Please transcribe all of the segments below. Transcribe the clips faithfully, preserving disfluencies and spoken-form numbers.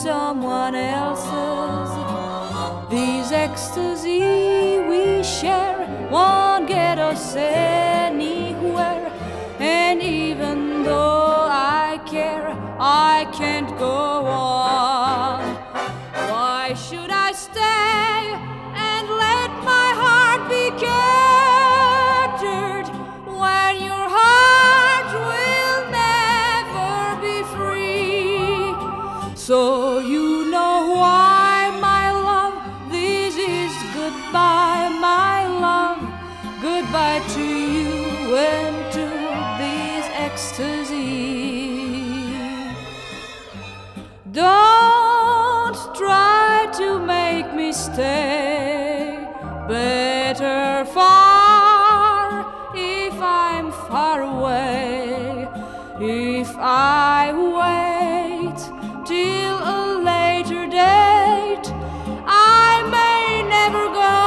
someone else's. These ecstasy we share won't get us anywhere. And even though I care, I can't go on. Why should I stay and let my heart be captured when your heart will never be free? So you know why, my love, this is goodbye, my love. Goodbye to you and to this ecstasy. Don't try to make me stay. Better far if I'm far away. If I wait till a later date, I may never go.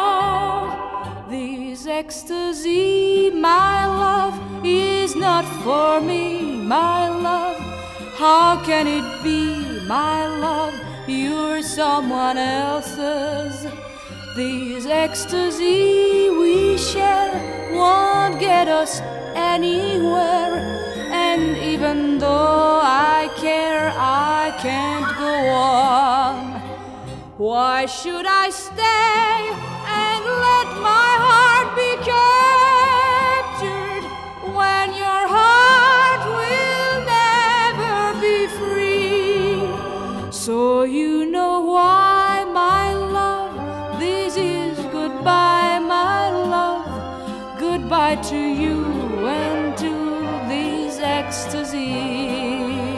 This ecstasy, my love, is not for me, my love. How can it be, my love? You're someone else's. This ecstasy we share won't get us anywhere. And even though I care, I can't go on. Why should I stay and let my heart be captured when your heart will never be free? So you know why, my love, this is goodbye, my love. Goodbye to you and to this ecstasy.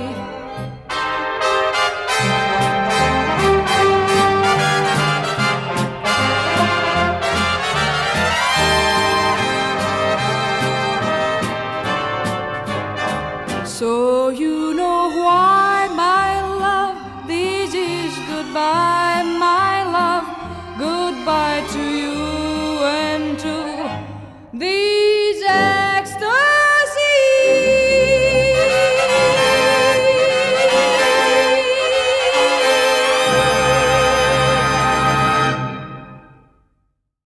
So you know why, my love, this is goodbye, my love. Goodbye to you and to the